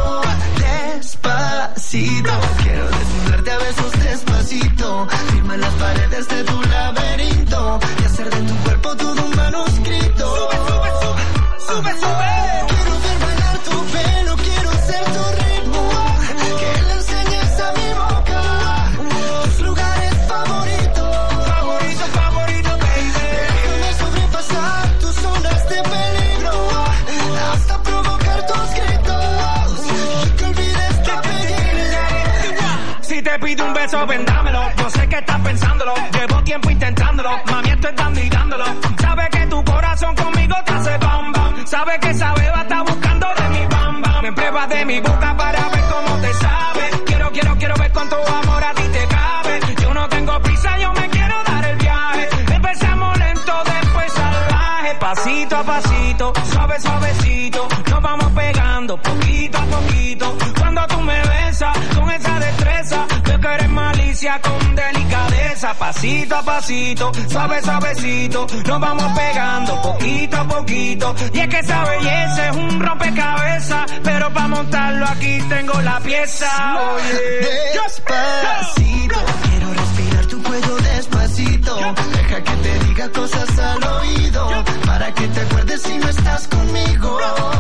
Despacito, quiero desnudarte a besos despacito. Firma las paredes de tu laberinto y hacer de tu cuerpo todo un manuscrito. Sube, sube, sube, sube, sube. Quiero ver bailar tu pelo, quiero ser tu ritmo. Que le enseñes a mi boca tus lugares favoritos. Favorito, favorito, baby. Déjame sobrepasar tus zonas de peligro hasta provocar tus gritos y que olvides tu apellido. Si te pido un beso, vendámelo. Yo sé que estás pensándolo. Llevo tiempo intentándolo. Mami, estoy dando y dándolo. Sabe que tu corazón conmigo te hace bam bam. Sabe que esa beba está buscando de mi bam bam. Me pruebas de mi boca para ver cómo te sabe. Quiero, quiero, quiero ver cuánto amor a ti te cabe. Yo no tengo prisa, yo me quiero dar el viaje. Empezamos lento, después salvaje. Pasito a pasito, suave, suavecito. Nos vamos pegando poquito a poquito. Cuando tú me besas con esa destreza, veo que eres malicia con delicadeza. Pasito a pasito, suave, suavecito. Nos vamos pegando poquito a poquito. Y es que esa belleza es un rompecabezas, pero para montarlo aquí tengo la pieza. Oye, Despacito, quiero respirar tu cuello despacito. Deja que te diga cosas al oído, para que te acuerdes si no estás conmigo.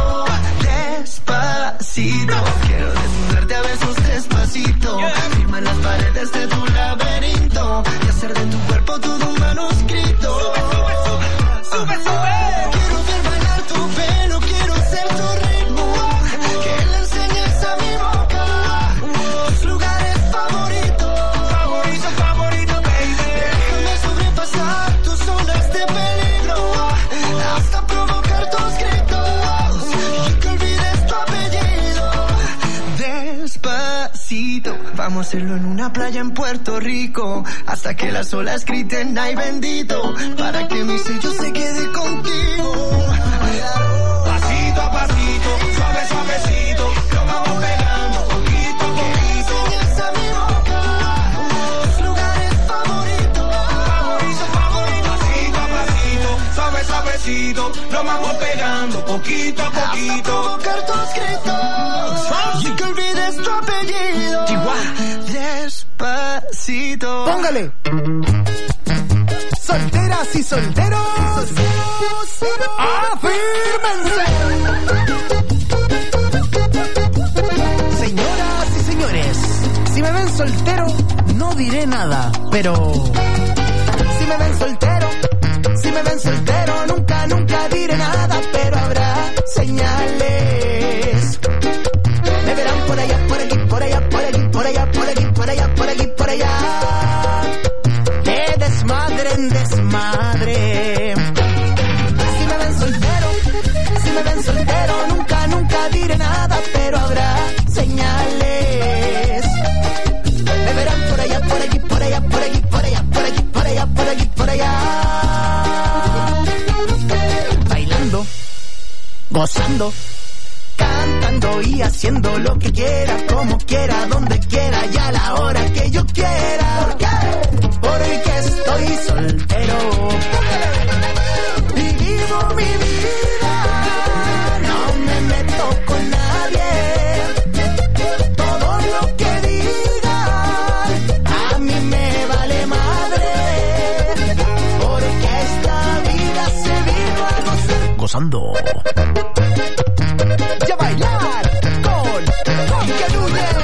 Despacito, quiero desnudarte a besos despacito. Firma en las paredes de tu laberinto y hacer de tu cuerpo todo un manuscrito. sube, sube. Quiero ver bailar tu pelo, quiero ser tu ritmo. Que le enseñes a mi boca tus lugares favoritos. Favorito, favorito, baby. Déjame sobrepasar tus zonas de peligro hasta provocar tus gritos y que olvides tu apellido. Despacito, vamos a hacerlo en una playa en Puerto Rico hasta que las olas griten ay bendito, para que mi sello se quede contigo. Pasito a pasito, suave, suavecito. Nos vamos pegando poquito a poquito. Enseñas a mi boca tus lugares favoritos. Favorito, favorito. Pasito a pasito, suave, suavecito. Nos vamos pegando poquito a poquito. Provocar tus gritos y que olvides tu apellido. Despacito. Póngale. Solteras y solteros, afírmense. Señoras y señores, si me ven soltero, no diré nada, pero Si me ven soltero, si me ven soltero, nunca, nunca diré nada, pero habrá señales. Me verán por allá, por aquí, por allá, por aquí, por allá, por aquí, por allá, por aquí, por allá. De desmadre en desmadre. Si me ven soltero, si me ven soltero, nunca, nunca diré nada, pero habrá señales. Me verán por allá, por aquí, por allá, por aquí, por allá, por aquí, por allá, por aquí, por allá. Bailando, gozando, cantando y haciendo lo que quiera, como quiera, donde quiera y a la hora que yo quiera. ¿Por qué? Porque estoy soltero y vivo mi vida, no me meto con nadie. Todo lo que digan a mí me vale madre, porque esta vida se vino a gozar. Gozando. Ya bailar con Jorge Núñez.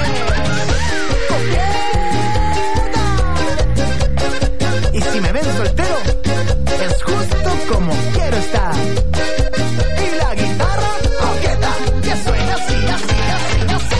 Y si me ven soltero, es justo como quiero estar. Y la guitarra coqueta que suena así, así, así, así.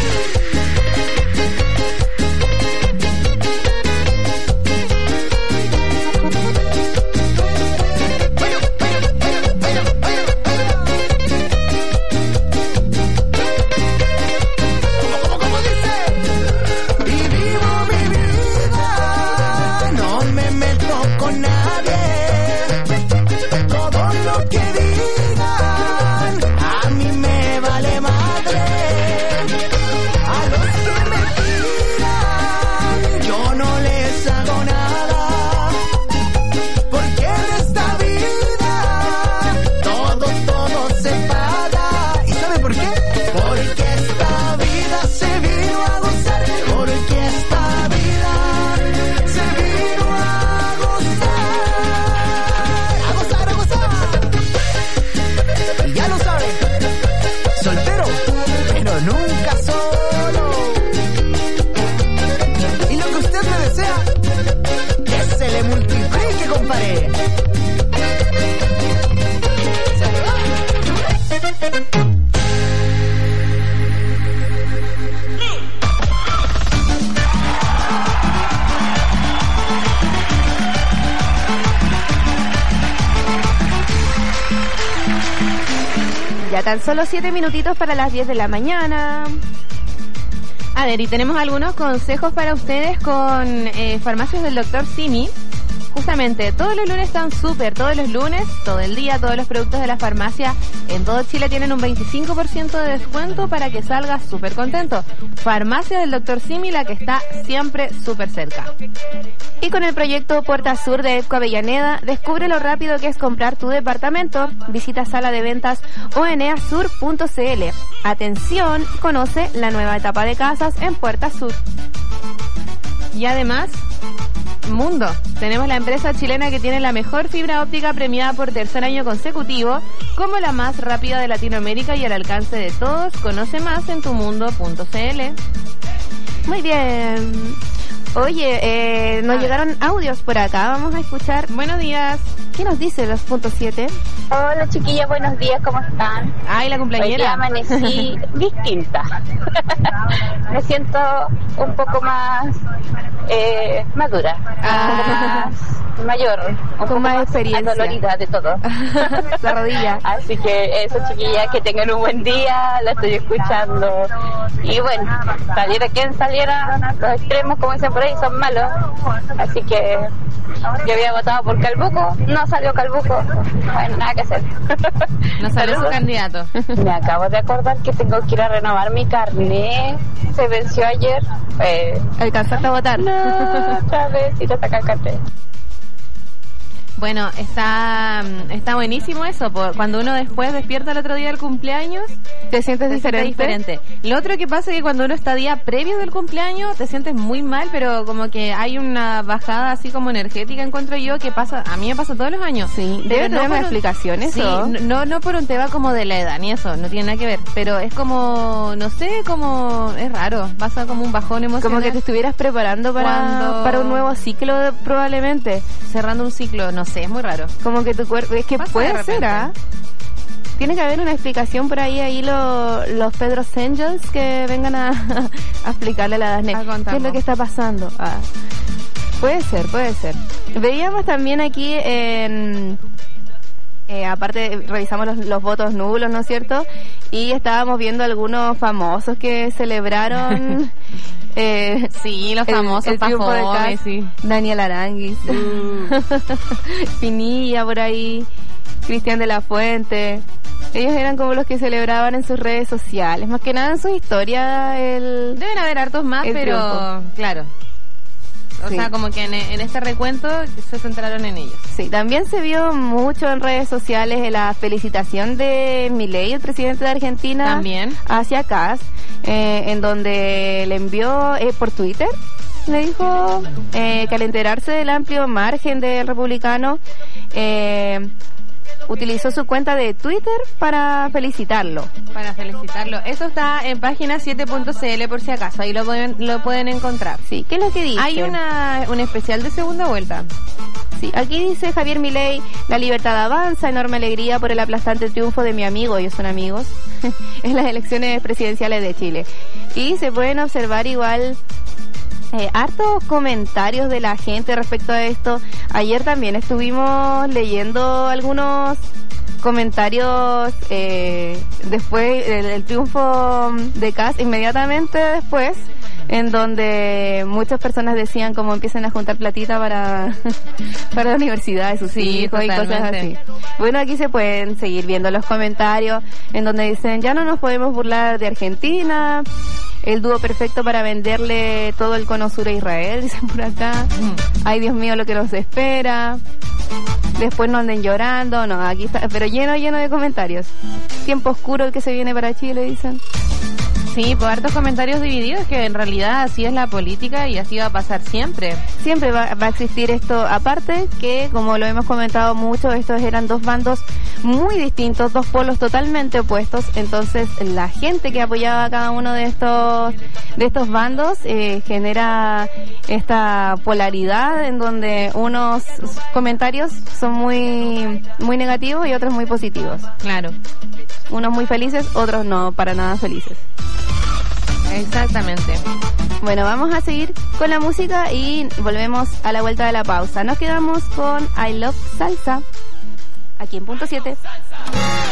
Tan solo siete minutitos para las diez de la mañana. A ver, y tenemos algunos consejos para ustedes con eh, farmacias del doctor Simi. Justamente, todos los lunes están súper, todos los lunes, todo el día, todos los productos de la farmacia en todo Chile tienen un veinticinco por ciento de descuento para que salgas súper contento. Farmacia del doctor Simi, la que está siempre súper cerca. Y con el proyecto Puerta Sur de Edco Avellaneda, descubre lo rápido que es comprar tu departamento. Visita sala de ventas o eneasur punto cl. Atención, conoce la nueva etapa de casas en Puerta Sur. Y además, Mundo. Tenemos la empresa chilena que tiene la mejor fibra óptica premiada por tercer año consecutivo como la más rápida de Latinoamérica y al alcance de todos. Conoce más en tumundo punto cl. Muy bien. Oye, eh, nos ah. llegaron audios por acá. Vamos a escuchar. Buenos días. ¿Qué nos dice los punto siete? Hola chiquillas, buenos días, ¿cómo están? Ay, la cumpleañera. Hoy día amanecí distinta. Me siento un poco más eh, madura, ah. más mayor, un con poco más, más experiencia, dolorida de todo. La rodilla. Así que eso, chiquillas, que tengan un buen día, la estoy escuchando. Y bueno, saliera quien saliera, los extremos, como dicen por ahí, son malos. Así que yo había votado por Calbuco, no salió Calbuco. Bueno, nada que hacer. No salió su candidato. Me acabo de acordar que tengo que ir a renovar mi carnet. Se venció ayer. Eh, ¿Alcanzaste a votar? No, otra vez, y te saca el carnet. Bueno, está está buenísimo eso. Por, cuando uno después despierta el otro día del cumpleaños, te sientes te diferente. Sientes diferente. Lo otro que pasa es que cuando uno está día previo del cumpleaños, te sientes muy mal, pero como que hay una bajada así como energética, encuentro yo, que pasa, a mí me pasa todos los años. Sí, pero debe no tener una por un- explicación eso. Sí, no, no por un tema como de la edad ni eso, no tiene nada que ver, pero es como, no sé, como, es raro, pasa como un bajón emocional. Como que te estuvieras preparando para, Cuando- para un nuevo ciclo, probablemente. Cerrando un ciclo, no sé, es muy raro. Como que tu cuerpo, es que Pasa de puede repente. ser, ¿ah? Tiene que haber una explicación por ahí, ahí lo- los Pedro Angels que vengan a, a explicarle a la Dasne. ¿Qué es lo que está pasando? Ah. Puede ser, puede ser. Veíamos también aquí en... Eh, aparte, revisamos los, los votos nulos, ¿no es cierto? Y estábamos viendo algunos famosos que celebraron... eh, sí, los el- famosos el triunfo de Pafome, Cas. sí. Daniel Aranguis. Pinilla por ahí. Cristian de la Fuente. Ellos eran como los que celebraban en sus redes sociales. Más que nada en su historia. El, Deben haber hartos más, el pero triunfo. claro. O Sí. sea, como que en, en este recuento se centraron en ellos. Sí, también se vio mucho en redes sociales la felicitación de Milei, el presidente de Argentina, También. hacia Kass, eh, en donde le envió eh, por Twitter, le dijo eh, que al enterarse del amplio margen del republicano, eh, utilizó su cuenta de Twitter para felicitarlo. Para felicitarlo. Eso está en página siete punto c l por si acaso. Ahí lo pueden, lo pueden encontrar. Sí, ¿qué es lo que dice? Hay una, un especial de segunda vuelta. Sí, aquí dice Javier Milei, la libertad avanza, enorme alegría por el aplastante triunfo de mi amigo, ellos son amigos, en las elecciones presidenciales de Chile. Y se pueden observar igual eh, hartos comentarios de la gente respecto a esto. Ayer también estuvimos leyendo algunos comentarios eh, después del, del triunfo de Kass, inmediatamente después, en donde muchas personas decían como empiecen a juntar platita para para la universidad de sus Sí, hijos y cosas totalmente. así. Bueno, aquí se pueden seguir viendo los comentarios en donde dicen ya no nos podemos burlar de Argentina, el dúo perfecto para venderle todo el cono sur a Israel, dicen por acá. Ay, Dios mío, lo que nos espera. Después no anden llorando, no, aquí está, pero lleno, lleno de comentarios. Tiempo oscuro el que se viene para Chile, dicen. Sí, por hartos comentarios divididos, que en realidad así es la política y así va a pasar siempre. Siempre va, va a existir esto, aparte que, como lo hemos comentado mucho, estos eran dos bandos muy distintos, dos polos totalmente opuestos, entonces la gente que apoyaba a cada uno de estos de estos bandos eh, genera esta polaridad en donde unos comentarios son muy muy negativos y otros muy positivos. Claro. Unos muy felices, otros no, para nada felices. Exactamente. Bueno, vamos a seguir con la música y volvemos a la vuelta de la pausa. Nos quedamos con I Love Salsa, aquí en punto siete.